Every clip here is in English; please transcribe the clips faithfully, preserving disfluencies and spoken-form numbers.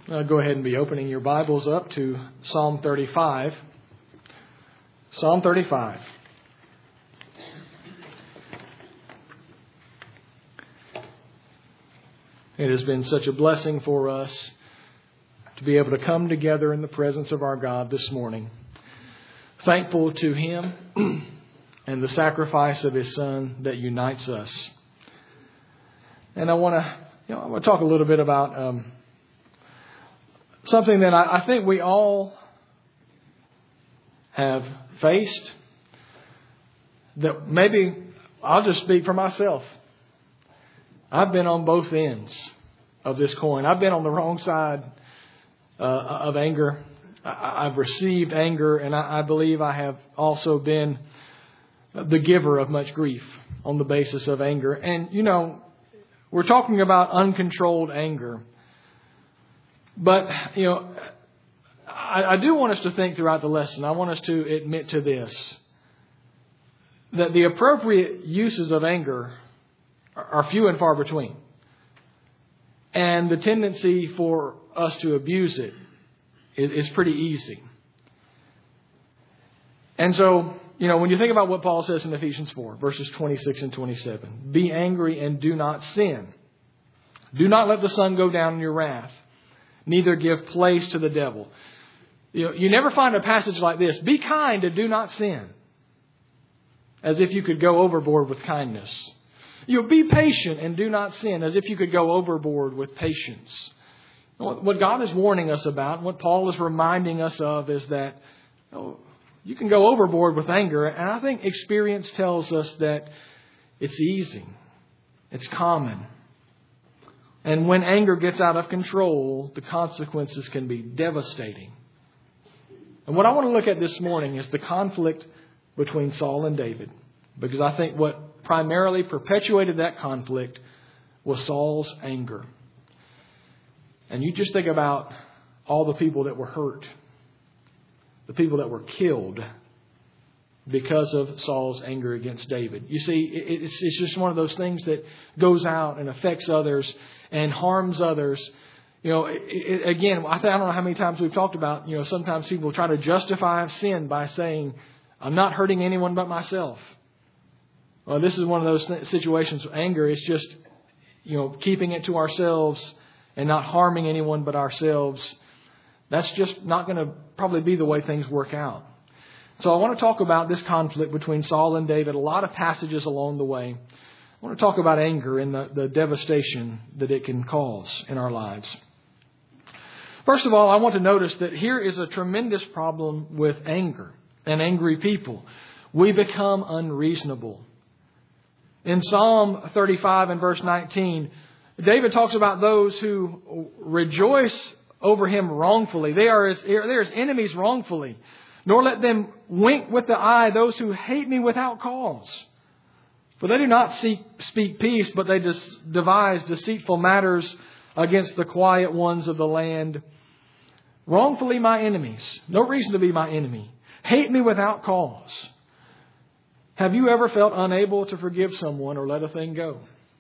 Uh, go ahead and be opening your Bibles up to Psalm thirty-five. Psalm thirty-five. It has been such a blessing for us to be able to come together in the presence of our God this morning. Thankful to Him and the sacrifice of His Son that unites us. And I want to, you know, I want to talk a little bit about um, something that I, I think we all have faced. That maybe I'll just speak for myself. I've been on both ends of this coin. I've been on the wrong side uh, of anger. I, I've received anger, and I, I believe I have also been the giver of much grief on the basis of anger. And, you know, we're talking about uncontrolled anger. But, you know, I, I do want us to think throughout the lesson. I want us to admit to this, that the appropriate uses of anger are few and far between. And the tendency for us to abuse it is pretty easy. And so, you know, when you think about what Paul says in Ephesians four, verses twenty-six and twenty-seven, be angry and do not sin. Do not let the sun go down in your wrath, neither give place to the devil. You know, you never find a passage like this. Be kind and do not sin. As if you could go overboard with kindness. You know, be patient and do not sin, as if you could go overboard with patience. What God is warning us about, what Paul is reminding us of, is that you know, you can go overboard with anger. And I think experience tells us that it's easy. It's common. And when anger gets out of control, the consequences can be devastating. And what I want to look at this morning is the conflict between Saul and David. Because I think what primarily perpetuated that conflict was Saul's anger. And you just think about all the people that were hurt. The people that were killed because of Saul's anger against David. You see, it's, it's just one of those things that goes out and affects others and harms others. You know, it, it, again, I, think, I don't know how many times we've talked about, you know, sometimes people try to justify sin by saying, I'm not hurting anyone but myself. Well, this is one of those th- situations. Anger is just, you know, keeping it to ourselves and not harming anyone but ourselves. That's just not going to probably be the way things work out. So I want to talk about this conflict between Saul and David. A lot of passages along the way. I want to talk about anger and the, the devastation that it can cause in our lives. First of all, I want to notice that here is a tremendous problem with anger and angry people. We become unreasonable. In Psalm thirty-five and verse nineteen, David talks about those who rejoice over him wrongfully. They are his, they are his enemies wrongfully. Nor let them wink with the eye those who hate me without cause. For they do not seek, speak peace, but they dis, devise deceitful matters against the quiet ones of the land. Wrongfully my enemies. No reason to be my enemy. Hate me without cause. Have you ever felt unable to forgive someone or let a thing go?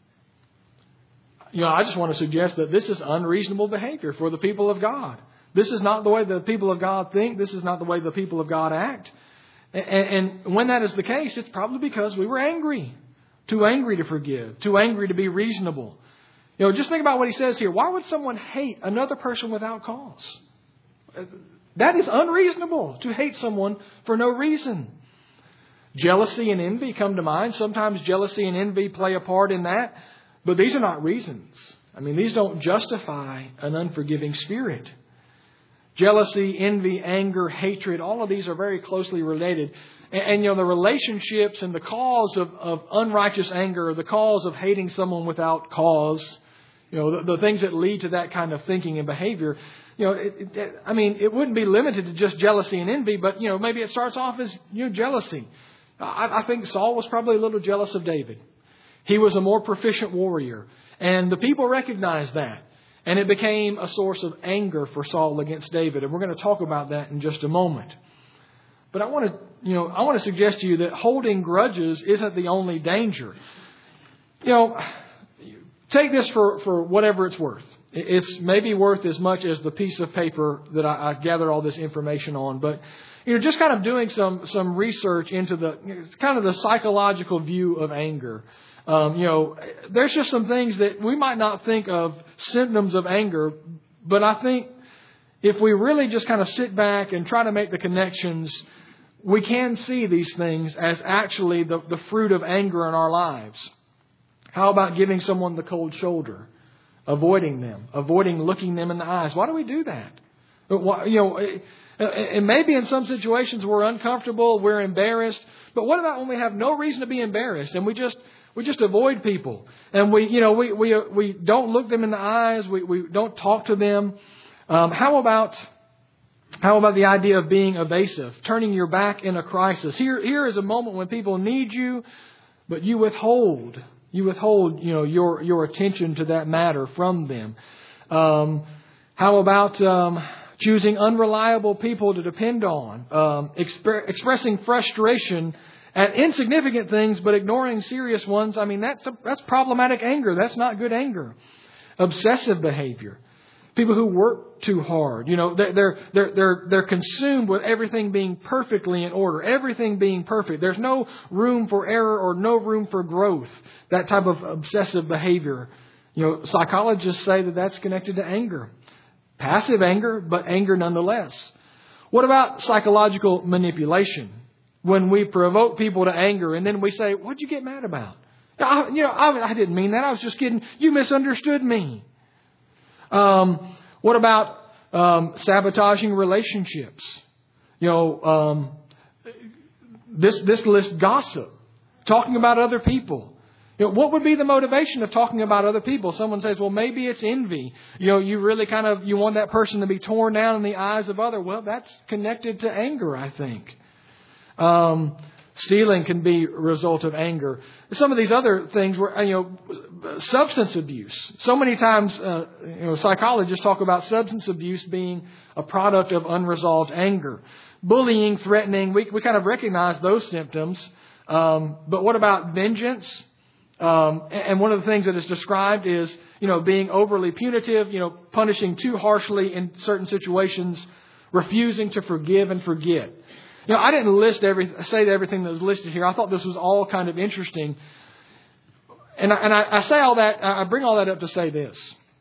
You know, I just want to suggest that this is unreasonable behavior for the people of God. This is not the way the people of God think. This is not the way the people of God act. And, and when that is the case, it's probably because we were angry. Too angry to forgive. Too angry to be reasonable. You know, just think about what he says here. Why would someone hate another person without cause? That is unreasonable, to hate someone for no reason. Jealousy and envy come to mind. Sometimes jealousy and envy play a part in that. But these are not reasons. I mean, these don't justify an unforgiving spirit. Jealousy, envy, anger, hatred, all of these are very closely related. And, and you know, the relationships and the cause of, of unrighteous anger, the cause of hating someone without cause, you know, the, the things that lead to that kind of thinking and behavior, you know, it, it, I mean, it wouldn't be limited to just jealousy and envy, but, you know, maybe it starts off as, you know, jealousy. I, I think Saul was probably a little jealous of David. He was a more proficient warrior. And the people recognized that. And it became a source of anger for Saul against David. And we're going to talk about that in just a moment. But I want to, you know, I want to suggest to you that holding grudges isn't the only danger. You know, take this for, for whatever it's worth. It's maybe worth as much as the piece of paper that I, I gathered all this information on. But, you know, just kind of doing some, some research into the kind of the psychological view of anger. Um, you know, there's just some things that we might not think of symptoms of anger, but I think if we really just kind of sit back and try to make the connections, we can see these things as actually the, the fruit of anger in our lives. How about giving someone the cold shoulder? Avoiding them, avoiding looking them in the eyes. Why do we do that? You know, and maybe in some situations we're uncomfortable, we're embarrassed. But what about when we have no reason to be embarrassed and we just we just avoid people and we you know we we we don't look them in the eyes, we we don't talk to them. Um, how about how about the idea of being evasive, turning your back in a crisis? Here here is a moment when people need you, but you withhold. You withhold, you know, your your attention to that matter from them. Um, how about um, choosing unreliable people to depend on? Um, exp- expressing frustration at insignificant things, but ignoring serious ones. I mean, that's a, that's problematic anger. That's not good anger. Obsessive behavior. People who work too hard. You know, they're they're they're they're, they're consumed with everything being perfectly in order, everything being perfect. There's no room for error or no room for growth. That type of obsessive behavior. You know, psychologists say that that's connected to anger. Passive anger, but anger nonetheless. What about psychological manipulation? When we provoke people to anger and then we say, "What'd you get mad about?" I, you know, I, I didn't mean that. I was just kidding. You misunderstood me. Um, what about um, sabotaging relationships? You know, um, this this lists gossip, talking about other people. You know, what would be the motivation of talking about other people? Someone says, well, maybe it's envy. You know, you really kind of, you want that person to be torn down in the eyes of others. Well, that's connected to anger, I think. Um, stealing can be a result of anger. Some of these other things were, you know, substance abuse. So many times, uh, you know, psychologists talk about substance abuse being a product of unresolved anger. Bullying, threatening, we, we kind of recognize those symptoms. Um, but what about vengeance? Um, and one of the things that is described is, you know, being overly punitive, you know, punishing too harshly in certain situations, refusing to forgive and forget. You know, I didn't list every say everything that was listed here. I thought this was all kind of interesting. And I, and I, I say all that, I bring all that up to say this.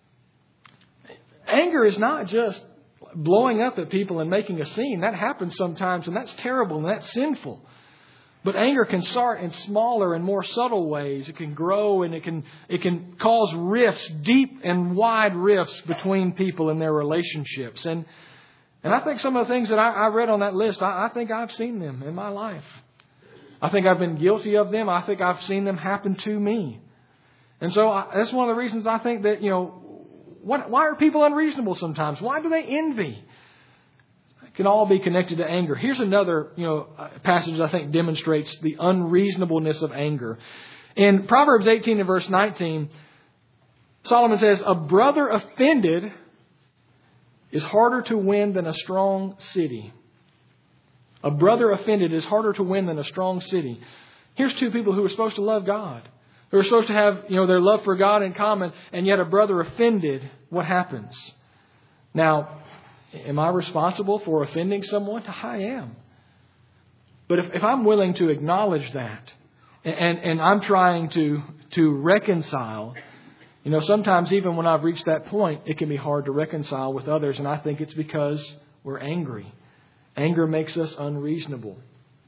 Anger is not just blowing up at people and making a scene. That happens sometimes, and that's terrible, and that's sinful. But anger can start in smaller and more subtle ways. It can grow and it can it can cause rifts, deep and wide rifts between people in their relationships. And and I think some of the things that I, I read on that list, I, I think I've seen them in my life. I think I've been guilty of them. I think I've seen them happen to me. And so I, that's one of the reasons I think that, you know, what, why are people unreasonable sometimes? Why do they envy? Can all be connected to anger. Here's another, you know, passage I think demonstrates the unreasonableness of anger. In Proverbs eighteen and verse nineteen, Solomon says, "A brother offended is harder to win than a strong city." A brother offended is harder to win than a strong city. Here's two people who are supposed to love God, who are supposed to have, you know, their love for God in common, and yet a brother offended. What happens? Now, am I responsible for offending someone? I am. But if, if I'm willing to acknowledge that and, and I'm trying to, to reconcile, you know, sometimes even when I've reached that point, it can be hard to reconcile with others. And I think it's because we're angry. Anger makes us unreasonable.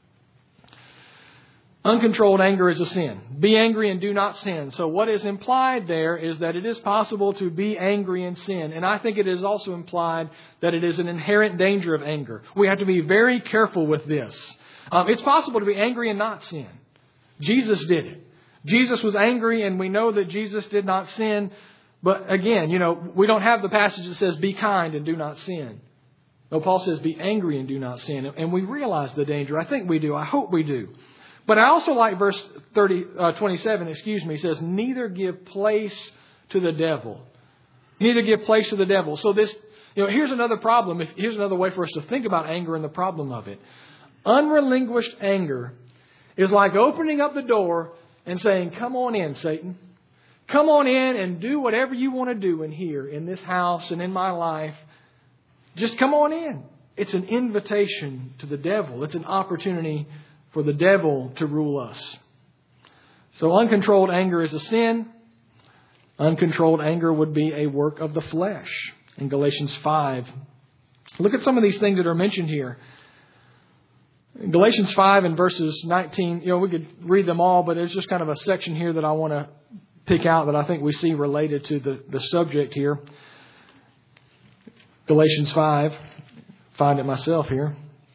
Uncontrolled anger is a sin. Be angry and do not sin. So what is implied there is that it is possible to be angry and sin. And I think it is also implied that it is an inherent danger of anger. We have to be very careful with this. Um, it's possible to be angry and not sin. Jesus did it. Jesus was angry, and we know that Jesus did not sin. But again, you know, we don't have the passage that says be kind and do not sin. No, Paul says be angry and do not sin. And we realize the danger. I think we do. I hope we do. But I also like verse thirty, uh, twenty-seven, excuse me, says, neither give place to the devil. Neither give place to the devil. So this, you know, here's another problem. If, here's another way for us to think about anger and the problem of it. Unrelinquished anger is like opening up the door and saying, come on in, Satan. come on in and do whatever you want to do in here, in this house and in my life. Just come on in. It's an invitation to the devil. It's an opportunity for the devil to rule us. So uncontrolled anger is a sin. Uncontrolled anger would be a work of the flesh. In Galatians five, look at some of these things that are mentioned here. In Galatians five and verses nineteen, you know, we could read them all, but there's just kind of a section here that I want to pick out that I think we see related to the, the subject here. Galatians five, find it myself here.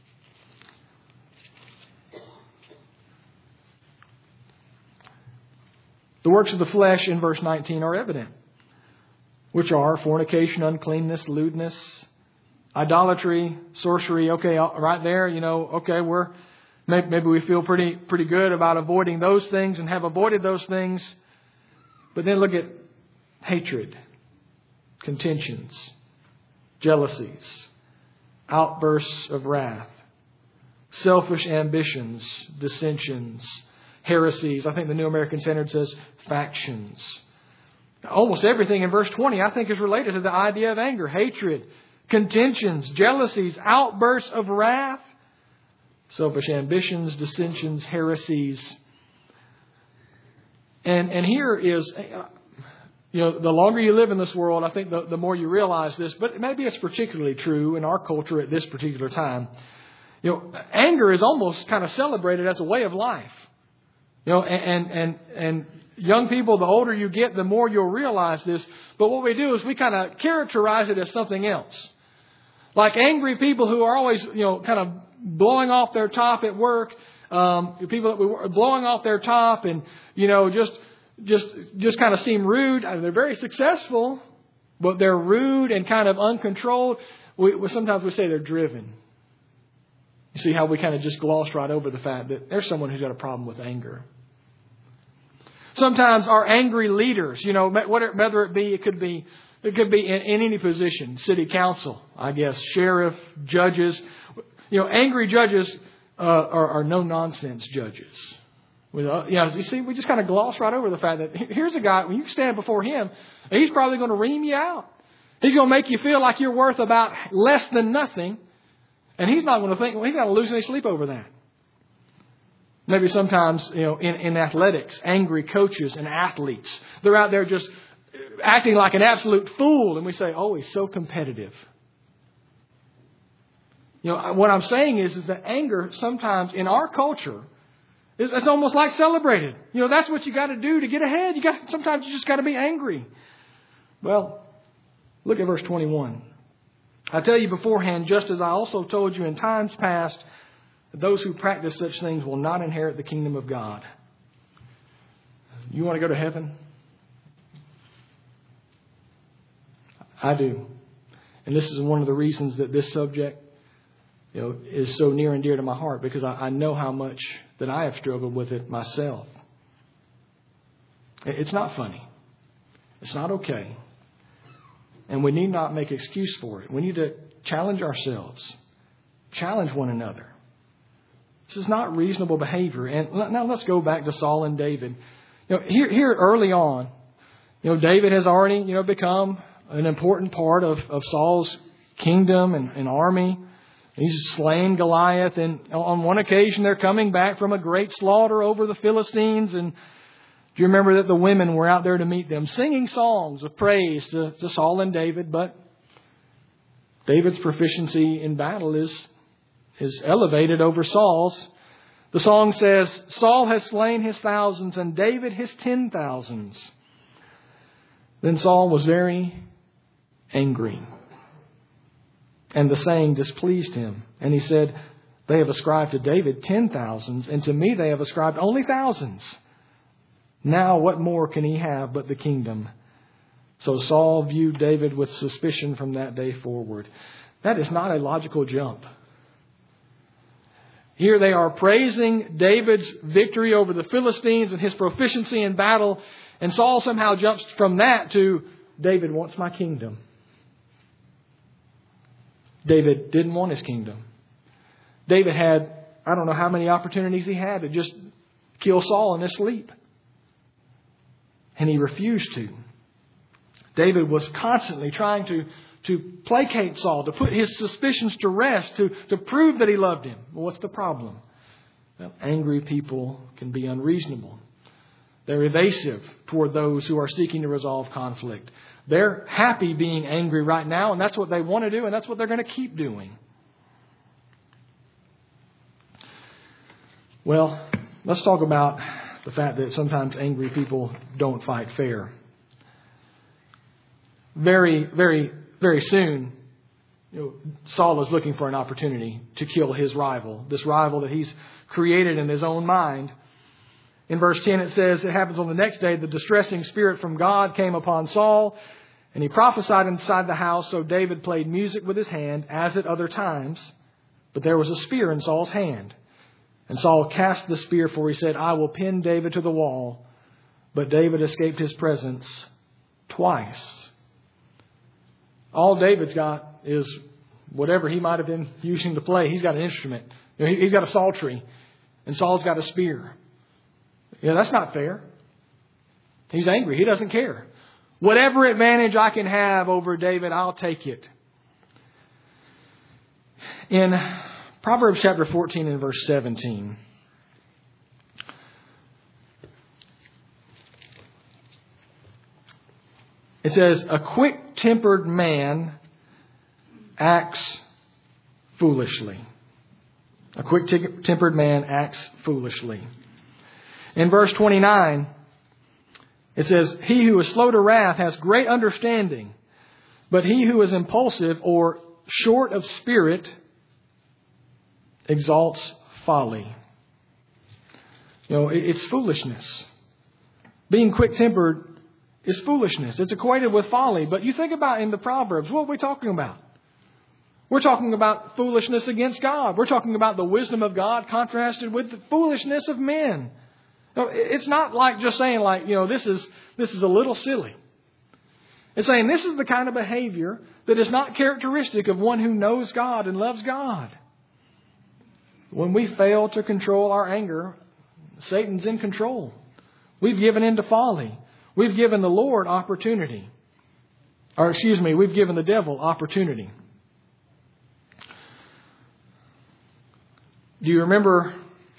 The works of the flesh in verse nineteen are evident, which are fornication, uncleanness, lewdness, idolatry, sorcery. Okay, right there, you know, okay, we're maybe we feel pretty pretty good about avoiding those things and have avoided those things. But then look at hatred, contentions, jealousies, outbursts of wrath, selfish ambitions, dissensions, heresies. I think the New American Standard says factions. Almost everything in verse twenty, I think, is related to the idea of anger. Hatred, contentions, jealousies, outbursts of wrath, selfish ambitions, dissensions, heresies. And and here is, you know, the longer you live in this world, I think the, the more you realize this. But maybe it's particularly true in our culture at this particular time. You know, anger is almost kind of celebrated as a way of life. You know, and, and, and young people, the older you get, the more you'll realize this. But what we do is we kind of characterize it as something else. Like angry people who are always, you know, kind of blowing off their top at work. Um, people that we blowing off their top and, you know, just, just, just kind of seem rude. They're very successful, but they're rude and kind of uncontrolled. We, we sometimes we say they're driven. You see how we kind of just gloss right over the fact that there's someone who's got a problem with anger. Sometimes our angry leaders, you know, whether it be, it could be, it could be in, in any position, city council, I guess, sheriff, judges. You know, angry judges uh, are, are no nonsense judges. We, uh, you know, you see, we just kind of gloss right over the fact that here's a guy, when you stand before him, he's probably going to ream you out. He's going to make you feel like you're worth about less than nothing. And he's not going to think, well, he's not going to lose any sleep over that. Maybe sometimes, you know, in, in athletics, angry coaches and athletes, they're out there just acting like an absolute fool. And we say, oh, he's so competitive. You know, what I'm saying is, is that anger sometimes in our culture is it's almost like celebrated. You know, that's what you got to do to get ahead. You got sometimes you just got to be angry. Well, look at verse twenty-one. I tell you beforehand, just as I also told you in times past, that those who practice such things will not inherit the kingdom of God. You want to go to heaven? I do. And this is one of the reasons that this subject, you know, is so near and dear to my heart, because I, I know how much that I have struggled with it myself. It's not funny. It's not okay. And we need not make excuse for it. We need to challenge ourselves. Challenge one another. This is not reasonable behavior. And now let's go back to Saul and David. You know, here, here early on, you know, David has already, you know, become an important part of, of Saul's kingdom and, and army. He's slain Goliath. And on one occasion, they're coming back from a great slaughter over the Philistines. And do you remember that the women were out there to meet them, singing songs of praise to, to Saul and David? But David's proficiency in battle is, is elevated over Saul's. The song says, Saul has slain his thousands and David his ten thousands. Then Saul was very angry. And the saying displeased him. And he said, they have ascribed to David ten thousands, and to me they have ascribed only thousands. Now what more can he have but the kingdom? So Saul viewed David with suspicion from that day forward. That is not a logical jump. Here they are praising David's victory over the Philistines and his proficiency in battle. And Saul somehow jumps from that to, David wants my kingdom. David didn't want his kingdom. David had, I don't know how many opportunities he had to just kill Saul in his sleep. And he refused to. David was constantly trying to, to placate Saul, to put his suspicions to rest, to, to prove that he loved him. Well, what's the problem? Well, angry people can be unreasonable. They're evasive toward those who are seeking to resolve conflict. They're happy being angry right now, and that's what they want to do, and that's what they're going to keep doing. Well, let's talk about the fact that sometimes angry people don't fight fair. Very, very, very soon, you know, Saul is looking for an opportunity to kill his rival, this rival that he's created in his own mind. In verse ten, it says, it happens on the next day, the distressing spirit from God came upon Saul, and he prophesied inside the house. So David played music with his hand, as at other times. But there was a spear in Saul's hand. And Saul cast the spear, for he said, I will pin David to the wall. But David escaped his presence twice. All David's got is whatever he might have been using to play. He's got an instrument. You know, he's got a psaltery. And Saul's got a spear. Yeah, that's not fair. He's angry. He doesn't care. Whatever advantage I can have over David, I'll take it. In Proverbs chapter fourteen and verse seventeen, it says, a quick-tempered man acts foolishly. A quick-tempered man acts foolishly. In verse twenty-nine, it says, he who is slow to wrath has great understanding, but he who is impulsive or short of spirit exalts folly. You know, it's foolishness. Being quick-tempered is foolishness. It's equated with folly. But you think about in the Proverbs, what are we talking about? We're talking about foolishness against God. We're talking about the wisdom of God contrasted with the foolishness of men. It's not like just saying like, you know, this is this is a little silly. It's saying this is the kind of behavior that is not characteristic of one who knows God and loves God. When we fail to control our anger, Satan's in control. We've given in to folly. We've given the Lord opportunity. Or excuse me, we've given the devil opportunity. Do you remember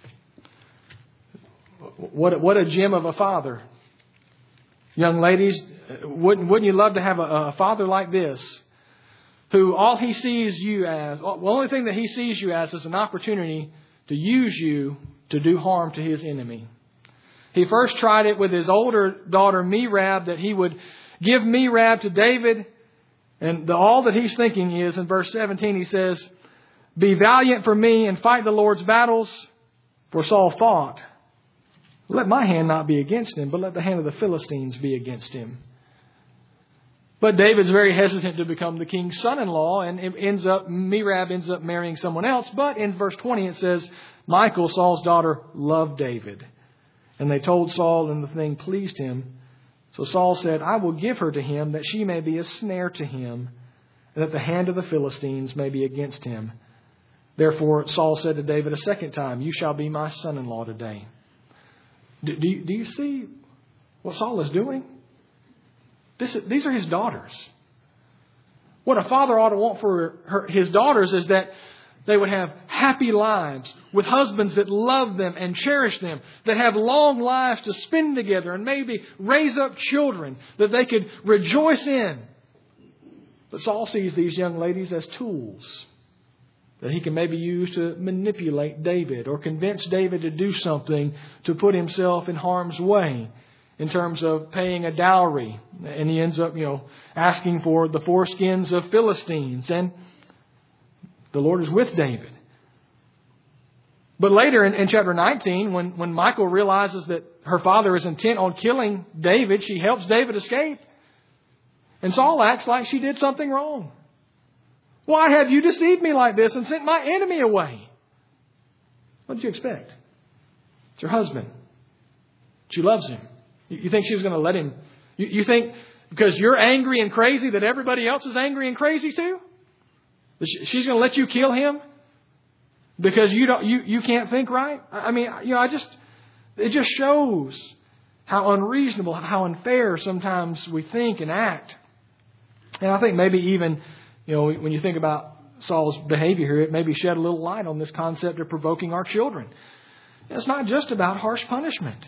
what, what a gem of a father? Young ladies, wouldn't, wouldn't you love to have a, a father like this? Who all he sees you as, the only thing that he sees you as is an opportunity to use you to do harm to his enemy. He first tried it with his older daughter, Merab, that he would give Merab to David. And the, all that he's thinking is, in verse seventeen, he says, be valiant for me and fight the Lord's battles. For Saul thought, let my hand not be against him, but let the hand of the Philistines be against him. But David's very hesitant to become the king's son-in-law, and it ends up, Merab ends up marrying someone else. But in verse twenty it says, Michal, Saul's daughter, loved David. And they told Saul, and the thing pleased him. So Saul said, I will give her to him, that she may be a snare to him, and that the hand of the Philistines may be against him. Therefore Saul said to David a second time, you shall be my son-in-law today. Do, do, you, do you see what Saul is doing? This, these are his daughters. What a father ought to want for her, his daughters is that they would have happy lives with husbands that love them and cherish them, that have long lives to spend together and maybe raise up children that they could rejoice in. But Saul sees these young ladies as tools that he can maybe use to manipulate David or convince David to do something to put himself in harm's way in terms of paying a dowry. And he ends up, you know, asking for the foreskins of Philistines. And the Lord is with David. But later in, in chapter nineteen, when, when Michal realizes that her father is intent on killing David, she helps David escape. And Saul acts like she did something wrong. Why have you deceived me like this and sent my enemy away? What did you expect? It's her husband. She loves him. You, you think she was going to let him? You, you think because you're angry and crazy that everybody else is angry and crazy too? She's going to let you kill him because you don't, you, you can't think right? I mean, you know, I just, it just shows how unreasonable, how unfair sometimes we think and act. And I think maybe even, you know, when you think about Saul's behavior here, it maybe shed a little light on this concept of provoking our children. It's not just about harsh punishment.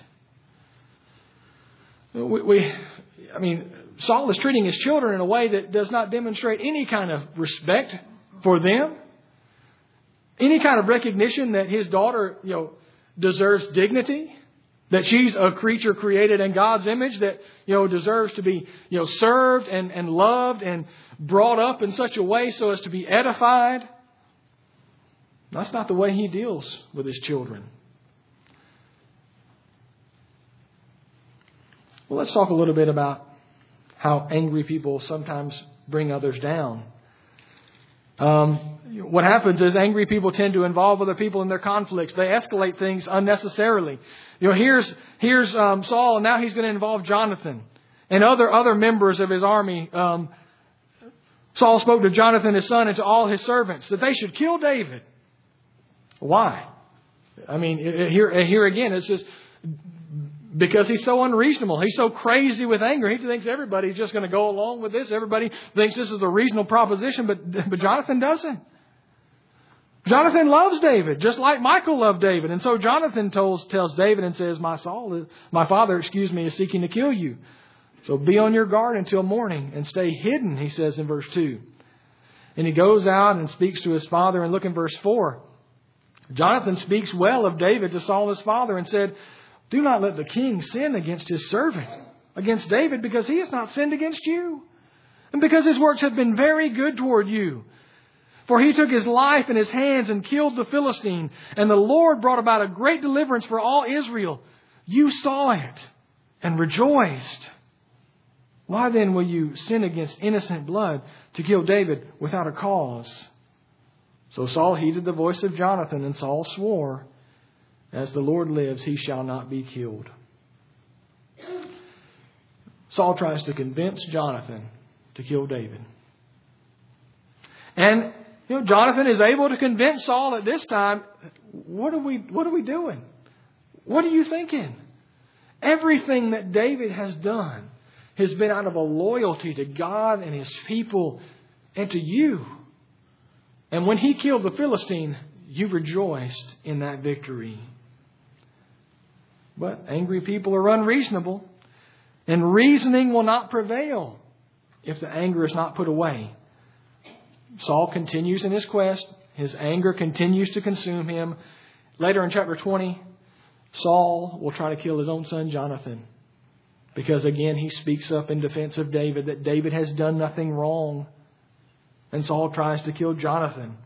We, we, I mean, Saul is treating his children in a way that does not demonstrate any kind of respect for them, any kind of recognition that his daughter, you know, deserves dignity, that she's a creature created in God's image, that, you know, deserves to be, you know, served and, and loved and brought up in such a way so as to be edified. That's not the way he deals with his children. Well, let's talk a little bit about how angry people sometimes bring others down. Um, what happens is angry people tend to involve other people in their conflicts. They escalate things unnecessarily. You know, here's here's um, Saul, and now he's going to involve Jonathan and other other members of his army. Um, Saul spoke to Jonathan, his son, and to all his servants that they should kill David. Why? I mean, here here again, it's just because he's so unreasonable. He's so crazy with anger. He thinks everybody's just going to go along with this. Everybody thinks this is a reasonable proposition, but, but Jonathan doesn't. Jonathan loves David, just like Michal loved David. And so Jonathan tells, tells David and says, my Saul, my father, excuse me, is seeking to kill you. So be on your guard until morning and stay hidden, he says in verse two. And he goes out and speaks to his father. And look in verse four. Jonathan speaks well of David to Saul his father and said, do not let the king sin against his servant, against David, because he has not sinned against you, and because his works have been very good toward you. For he took his life in his hands and killed the Philistine, and the Lord brought about a great deliverance for all Israel. You saw it and rejoiced. Why then will you sin against innocent blood to kill David without a cause? So Saul heeded the voice of Jonathan, and Saul swore, as the Lord lives, he shall not be killed. Saul tries to convince Jonathan to kill David. And you know, Jonathan is able to convince Saul at this time, what are we what are we doing? What are you thinking? Everything that David has done has been out of a loyalty to God and his people and to you. And when he killed the Philistine, you rejoiced in that victory. But angry people are unreasonable, and reasoning will not prevail if the anger is not put away. Saul continues in his quest. His anger continues to consume him. Later in chapter twenty, Saul will try to kill his own son Jonathan, because again he speaks up in defense of David, that David has done nothing wrong. And Saul tries to kill Jonathan.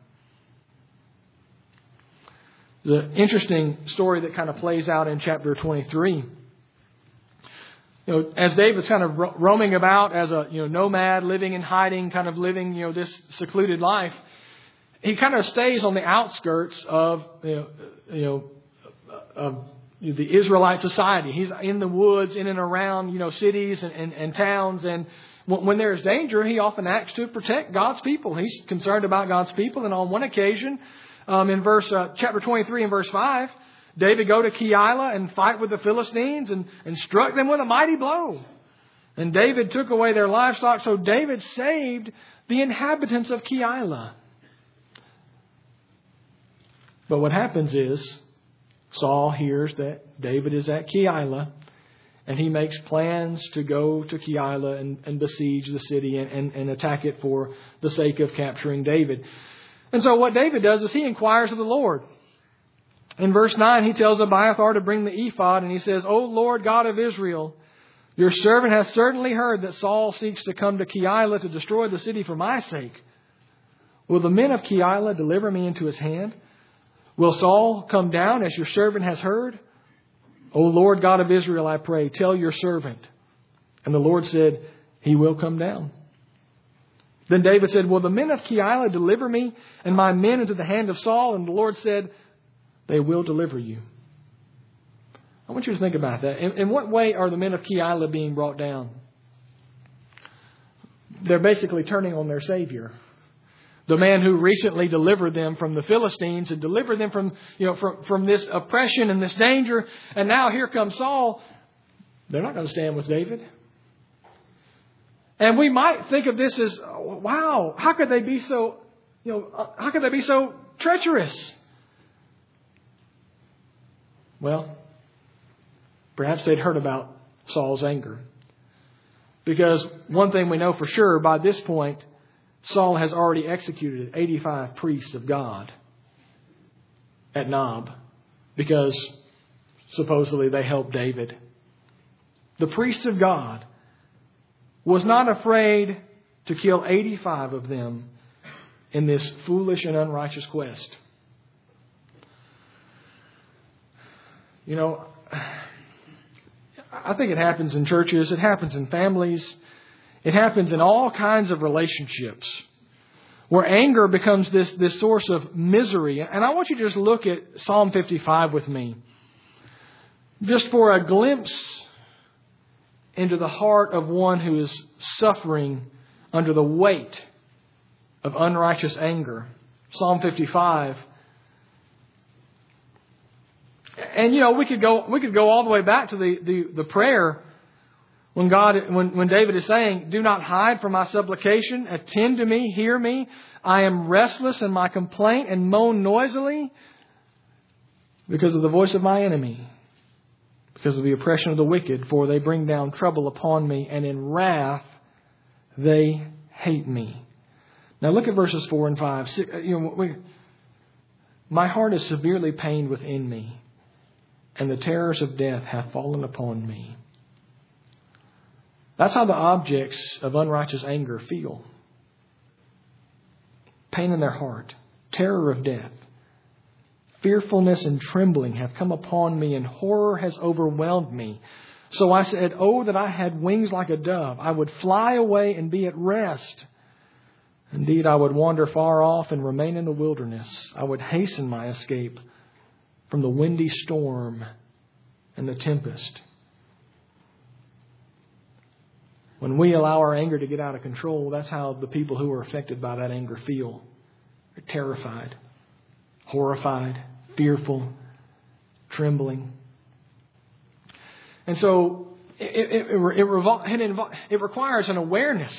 There's an interesting story that kind of plays out in chapter twenty-three. You know, as David's kind of ro- roaming about as a you know nomad, living in hiding, kind of living you know this secluded life, he kind of stays on the outskirts of you know, you know of the Israelite society. He's in the woods, in and around you know cities and, and, and towns, and when there's danger, he often acts to protect God's people. He's concerned about God's people, and on one occasion, Um, in verse uh, chapter twenty-three and verse five, David go to Keilah and fight with the Philistines and, and struck them with a mighty blow. And David took away their livestock. So David saved the inhabitants of Keilah. But what happens is Saul hears that David is at Keilah, and he makes plans to go to Keilah and, and besiege the city and, and, and attack it for the sake of capturing David. And so what David does is he inquires of the Lord. In verse nine, he tells Abiathar to bring the ephod, and he says, O Lord God of Israel, your servant has certainly heard that Saul seeks to come to Keilah to destroy the city for my sake. Will the men of Keilah deliver me into his hand? Will Saul come down as your servant has heard? O Lord God of Israel, I pray, tell your servant. And the Lord said, he will come down. Then David said, will the men of Keilah deliver me and my men into the hand of Saul? And the Lord said, they will deliver you. I want you to think about that. In, in what way are the men of Keilah being brought down? They're basically turning on their Savior. The man who recently delivered them from the Philistines and delivered them from, you know, from, from this oppression and this danger. And now here comes Saul. They're not going to stand with David. And we might think of this as, wow, how could they be so, you know, how could they be so treacherous? Well, perhaps they'd heard about Saul's anger. Because one thing we know for sure, by this point, Saul has already executed eighty-five priests of God at Nob, because supposedly they helped David. The priests of God was not afraid to kill eighty-five of them in this foolish and unrighteous quest. You know, I think it happens in churches. It happens in families. It happens in all kinds of relationships where anger becomes this, this source of misery. And I want you to just look at Psalm fifty-five with me, just for a glimpse into the heart of one who is suffering under the weight of unrighteous anger. Psalm fifty-five. And you know, we could go we could go all the way back to the, the, the prayer when God when, when David is saying, "Do not hide from my supplication, attend to me, hear me. I am restless in my complaint and moan noisily because of the voice of my enemy, because of the oppression of the wicked, for they bring down trouble upon me, and in wrath they hate me." Now look at verses four and five. You know, we, my heart is severely pained within me, and the terrors of death have fallen upon me. That's how the objects of unrighteous anger feel. Pain in their heart, terror of death. Fearfulness and trembling have come upon me, and horror has overwhelmed me. So I said, "Oh, that I had wings like a dove. I would fly away and be at rest. Indeed, I would wander far off and remain in the wilderness. I would hasten my escape from the windy storm and the tempest." When we allow our anger to get out of control, that's how the people who are affected by that anger feel. They're terrified, horrified, fearful, trembling. And so it, it, it, it, revol- it, invo- it requires an awareness.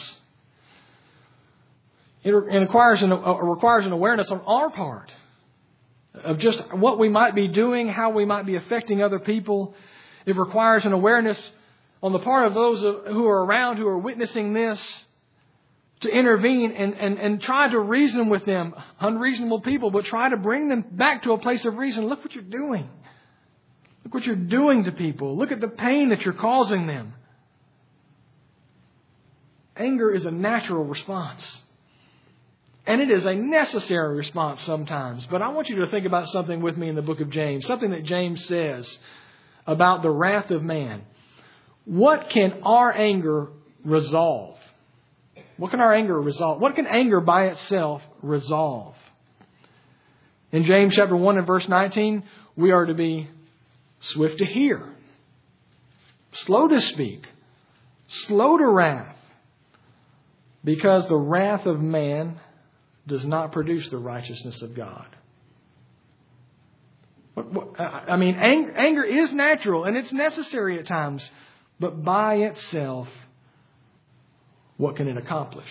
It, it requires, an, uh, requires an awareness on our part of just what we might be doing, how we might be affecting other people. It requires an awareness on the part of those who are around, who are witnessing this, to intervene and, and, and try to reason with them. Unreasonable people, but try to bring them back to a place of reason. Look what you're doing. Look what you're doing to people. Look at the pain that you're causing them. Anger is a natural response. And it is a necessary response sometimes. But I want you to think about something with me in the book of James. Something that James says about the wrath of man. What can our anger resolve? What can our anger resolve? What can anger by itself resolve? In James chapter one and verse nineteen, we are to be swift to hear, slow to speak, slow to wrath, because the wrath of man does not produce the righteousness of God. I mean, anger is natural and it's necessary at times. But by itself, what can it accomplish?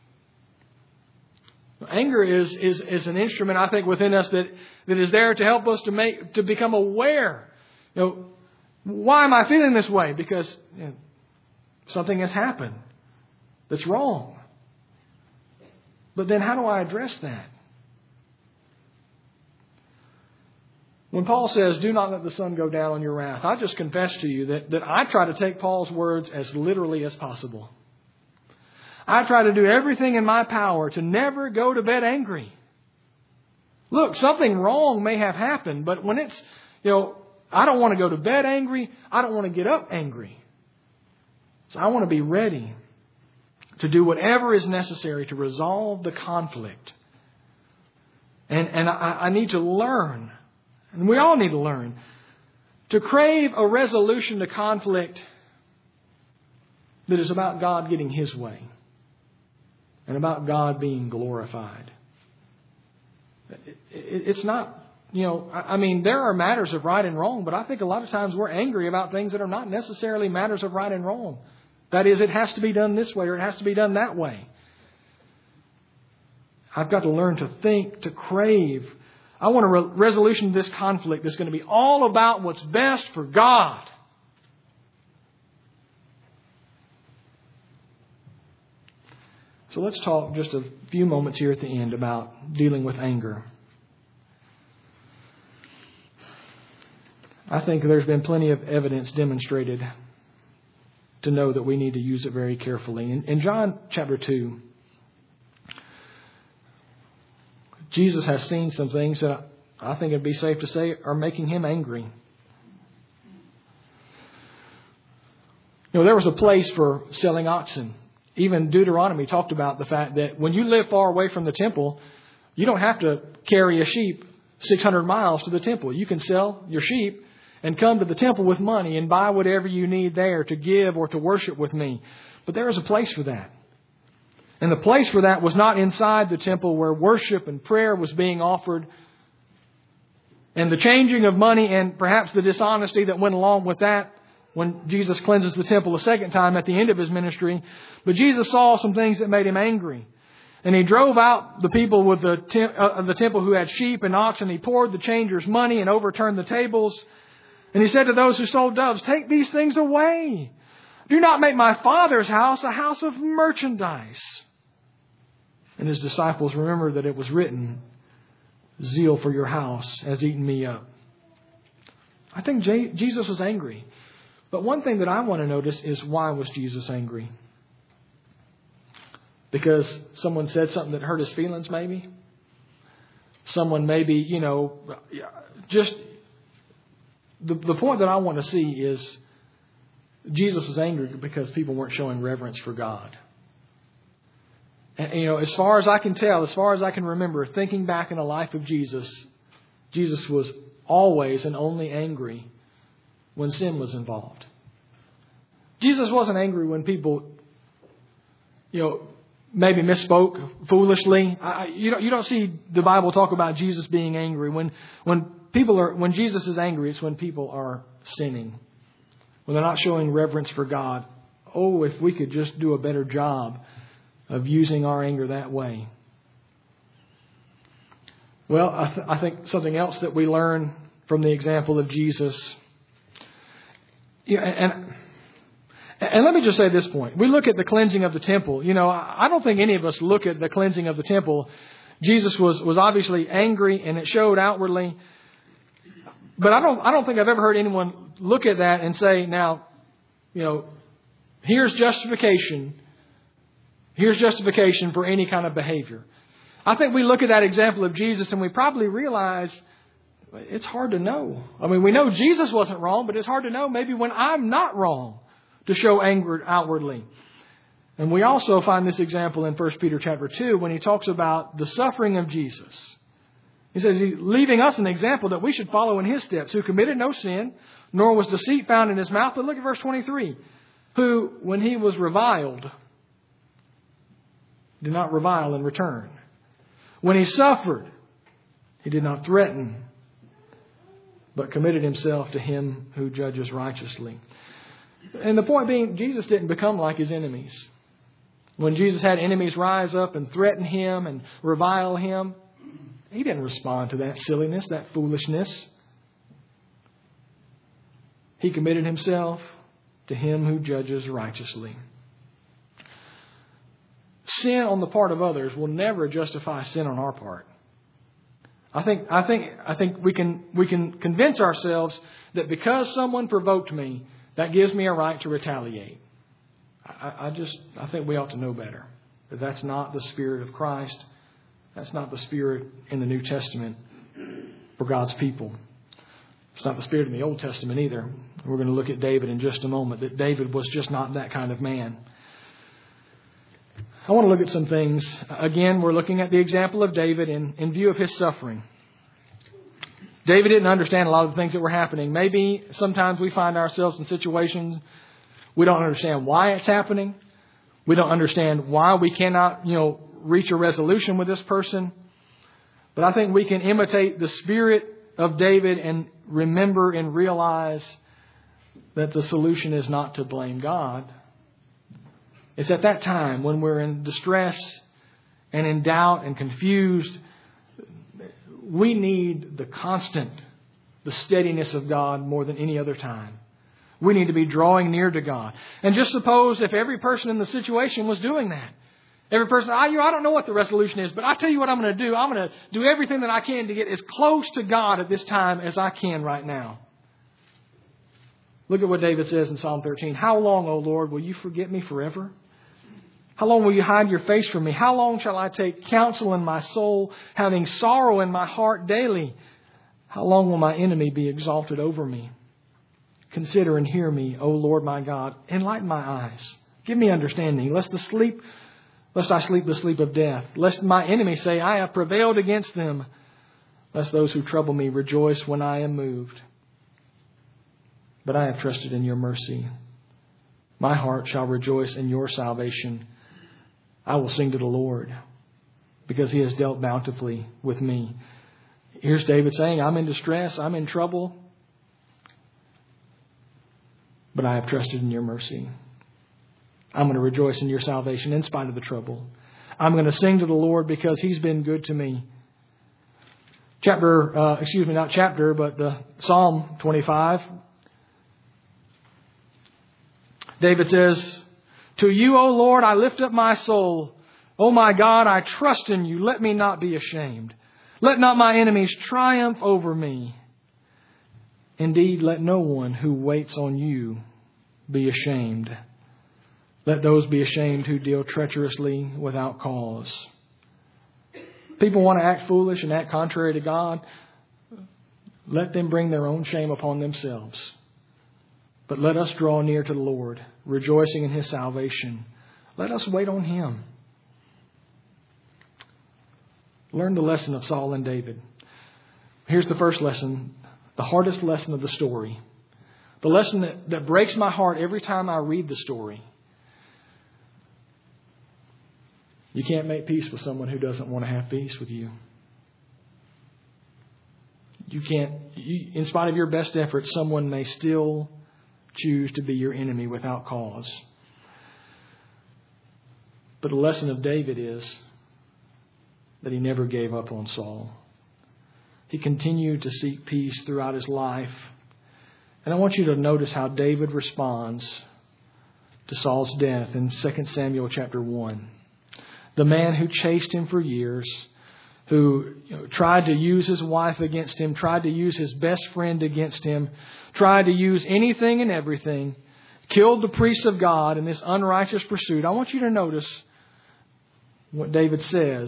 Anger is, is, is an instrument, I think, within us that, that is there to help us to make to become aware. You know, why am I feeling this way? Because you know, something has happened that's wrong. But then how do I address that? When Paul says, "Do not let the sun go down on your wrath," I just confess to you that, that I try to take Paul's words as literally as possible. I try to do everything in my power to never go to bed angry. Look, something wrong may have happened, but when it's, you know, I don't want to go to bed angry. I don't want to get up angry. So I want to be ready to do whatever is necessary to resolve the conflict. And, and I, I need to learn. And we all need to learn to crave a resolution to conflict that is about God getting His way and about God being glorified. It's not you know, I mean, there are matters of right and wrong, but I think a lot of times we're angry about things that are not necessarily matters of right and wrong. That is, it has to be done this way or it has to be done that way. I've got to learn to think, to crave. I want a re- resolution to this conflict that's going to be all about what's best for God. So let's talk just a few moments here at the end about dealing with anger. I think there's been plenty of evidence demonstrated to know that we need to use it very carefully. In, in John chapter two, Jesus has seen some things that I think it'd be safe to say are making him angry. You know, there was a place for selling oxen. Even Deuteronomy talked about the fact that when you live far away from the temple, you don't have to carry a sheep six hundred miles to the temple. You can sell your sheep and come to the temple with money and buy whatever you need there to give or to worship with me. But there is a place for that. And the place for that was not inside the temple where worship and prayer was being offered. And the changing of money and perhaps the dishonesty that went along with that when Jesus cleanses the temple a second time at the end of his ministry. But Jesus saw some things that made him angry. And he drove out the people with the, tem- uh, the temple who had sheep and oxen. He poured the changers' money and overturned the tables. And he said to those who sold doves, "Take these things away. Do not make my Father's house a house of merchandise." And his disciples remembered that it was written, "Zeal for your house has eaten me up." I think J- Jesus was angry. But one thing that I want to notice is, why was Jesus angry? Because someone said something that hurt his feelings, maybe? Someone maybe, you know, just... The, the point that I want to see is Jesus was angry because people weren't showing reverence for God. And, you know, as far as I can tell, as far as I can remember, thinking back in the life of Jesus, Jesus was always and only angry when sin was involved. Jesus wasn't angry when people, you know, maybe misspoke foolishly. I, you don't, you don't see the Bible talk about Jesus being angry. When, when people are, when Jesus is angry, it's when people are sinning. When they're not showing reverence for God. Oh, if we could just do a better job of using our anger that way. Well, I, th- I think something else that we learn from the example of Jesus. Yeah, and, and let me just say this point. We look at the cleansing of the temple. You know, I don't think any of us look at the cleansing of the temple. Jesus was, was obviously angry, and it showed outwardly. But I don't I don't think I've ever heard anyone look at that and say, now, you know, here's justification. Here's justification for any kind of behavior. I think we look at that example of Jesus and we probably realize it's hard to know. I mean, we know Jesus wasn't wrong, but it's hard to know maybe when I'm not wrong to show anger outwardly. And we also find this example in First Peter chapter two when he talks about the suffering of Jesus. He says, he's leaving us an example that we should follow in his steps, who committed no sin, nor was deceit found in his mouth. But look at verse twenty-three. Who, when he was reviled, did not revile in return. When he suffered, he did not threaten, but committed himself to him who judges righteously. And the point being, Jesus didn't become like his enemies. When Jesus had enemies rise up and threaten him and revile him, he didn't respond to that silliness, that foolishness. He committed himself to him who judges righteously. Sin on the part of others will never justify sin on our part. I think I think I think we can we can convince ourselves that because someone provoked me, that gives me a right to retaliate. I, I just I think we ought to know better. That that's not the spirit of Christ. That's not the spirit in the New Testament for God's people. It's not the spirit in the Old Testament either. We're going to look at David in just a moment. That David was just not that kind of man. I want to look at some things. Again, we're looking at the example of David in, in view of his suffering. David didn't understand a lot of the things that were happening. Maybe sometimes we find ourselves in situations we don't understand why it's happening. We don't understand why we cannot, you know, reach a resolution with this person. But I think we can imitate the spirit of David and remember and realize that the solution is not to blame God. It's at that time when we're in distress and in doubt and confused, we need the constant, the steadiness of God more than any other time. We need to be drawing near to God. And just suppose if every person in the situation was doing that. Every person, I, you know, I don't know what the resolution is, but I tell you what I'm going to do. I'm going to do everything that I can to get as close to God at this time as I can right now. Look at what David says in Psalm thirteen. How long, O Lord, will you forget me forever? How long will you hide your face from me? How long shall I take counsel in my soul, having sorrow in my heart daily? How long will my enemy be exalted over me? Consider and hear me, O Lord my God. Enlighten my eyes. Give me understanding, lest the sleep, lest I sleep the sleep of death. Lest my enemy say, I have prevailed against them. Lest those who trouble me rejoice when I am moved. But I have trusted in your mercy. My heart shall rejoice in your salvation. I will sing to the Lord because he has dealt bountifully with me. Here's David saying, I'm in distress. I'm in trouble. But I have trusted in your mercy. I'm going to rejoice in your salvation in spite of the trouble. I'm going to sing to the Lord because he's been good to me. Chapter, uh, excuse me, not chapter, but the Psalm twenty-five. David says, to you, O Lord, I lift up my soul. O my God, I trust in you. Let me not be ashamed. Let not my enemies triumph over me. Indeed, let no one who waits on you be ashamed. Let those be ashamed who deal treacherously without cause. People want to act foolish and act contrary to God. Let them bring their own shame upon themselves. But let us draw near to the Lord, rejoicing in his salvation. Let us wait on him. Learn the lesson of Saul and David. Here's the first lesson, the hardest lesson of the story. The lesson that, that breaks my heart every time I read the story. You can't make peace with someone who doesn't want to have peace with you. You can't, you, in spite of your best efforts, someone may still choose to be your enemy without cause. But the lesson of David is that he never gave up on Saul. He continued to seek peace throughout his life. And I want you to notice how David responds to Saul's death in Second Samuel chapter one. The man who chased him for years, who you know, tried to use his wife against him, tried to use his best friend against him, tried to use anything and everything, killed the priests of God in this unrighteous pursuit. I want you to notice what David says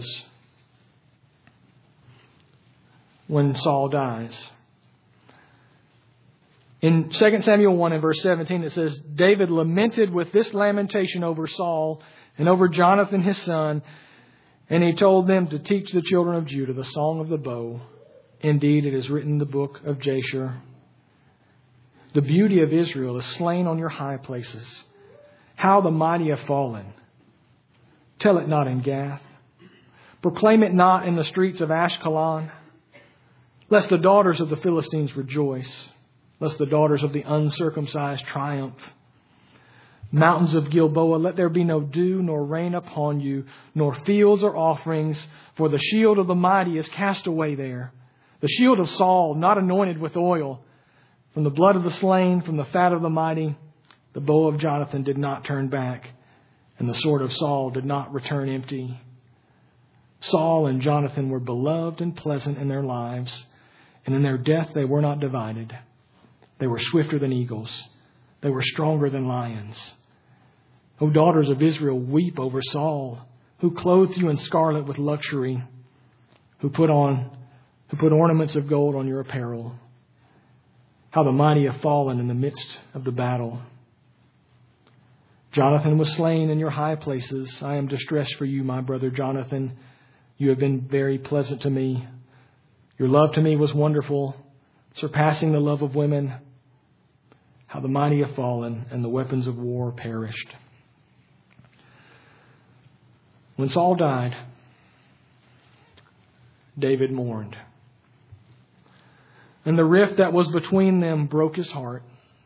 when Saul dies. In Second Samuel one and verse seventeen, it says, David lamented with this lamentation over Saul and over Jonathan his son, and he told them to teach the children of Judah the song of the bow. Indeed, it is written in the book of Jasher. The beauty of Israel is slain on your high places. How the mighty have fallen. Tell it not in Gath. Proclaim it not in the streets of Ashkelon. Lest the daughters of the Philistines rejoice. Lest the daughters of the uncircumcised triumph. Mountains of Gilboa, let there be no dew nor rain upon you, nor fields or offerings, for the shield of the mighty is cast away there. The shield of Saul, not anointed with oil. From the blood of the slain, from the fat of the mighty, the bow of Jonathan did not turn back, and the sword of Saul did not return empty. Saul and Jonathan were beloved and pleasant in their lives, and in their death they were not divided. They were swifter than eagles. They were stronger than lions. O daughters of Israel, weep over Saul, who clothed you in scarlet with luxury, who put on, who put ornaments of gold on your apparel. How the mighty have fallen in the midst of the battle. Jonathan was slain in your high places. I am distressed for you, my brother Jonathan. You have been very pleasant to me. Your love to me was wonderful, surpassing the love of women. How the mighty have fallen and the weapons of war perished. When Saul died, David mourned. And the rift that was between them broke his heart.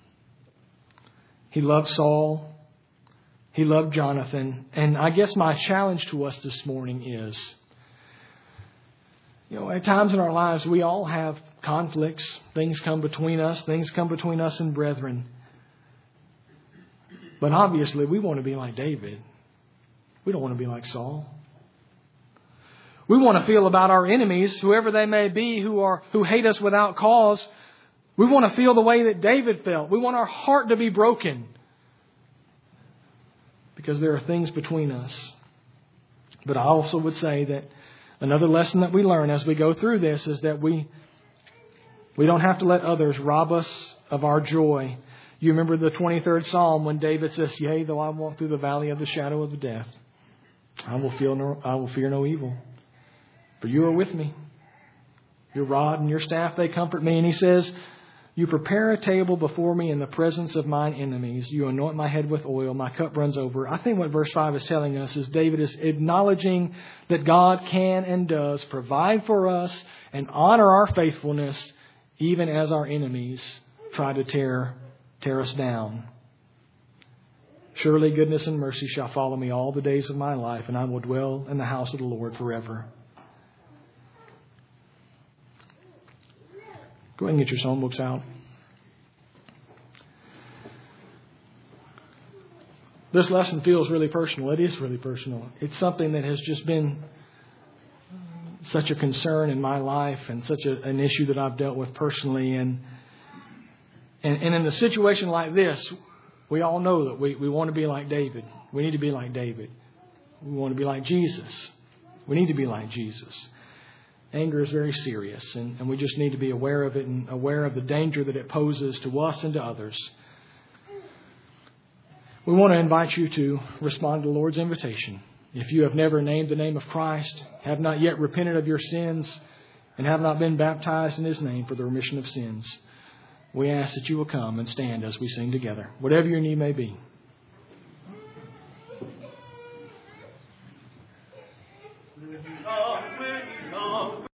He loved Saul. He loved Jonathan. And I guess my challenge to us this morning is, you know, at times in our lives, we all have conflicts. Things come between us. Things come between us and brethren. But obviously, we want to be like David. We don't want to be like Saul. We want to feel about our enemies, whoever they may be, who are who hate us without cause. We want to feel the way that David felt. We want our heart to be broken because there are things between us. But I also would say that another lesson that we learn as we go through this is that we we don't have to let others rob us of our joy. You remember the twenty-third Psalm when David says, "Yea, though I walk through the valley of the shadow of the death, I will feel no, I will fear no evil. For you are with me. Your rod and your staff, they comfort me." And he says, "You prepare a table before me in the presence of mine enemies. You anoint my head with oil. My cup runs over." I think what verse five is telling us is David is acknowledging that God can and does provide for us and honor our faithfulness even as our enemies try to tear, tear us down. "Surely goodness and mercy shall follow me all the days of my life, and I will dwell in the house of the Lord forever." Go ahead and get your psalm books out. This lesson feels really personal. It is really personal. It's something that has just been such a concern in my life and such a, an issue that I've dealt with personally. And, and and in a situation like this, we all know that we, we want to be like David. We need to be like David. We want to be like Jesus. We need to be like Jesus. Anger is very serious, and, and we just need to be aware of it and aware of the danger that it poses to us and to others. We want to invite you to respond to the Lord's invitation. If you have never named the name of Christ, have not yet repented of your sins, and have not been baptized in His name for the remission of sins, we ask that you will come and stand as we sing together, whatever your need may be.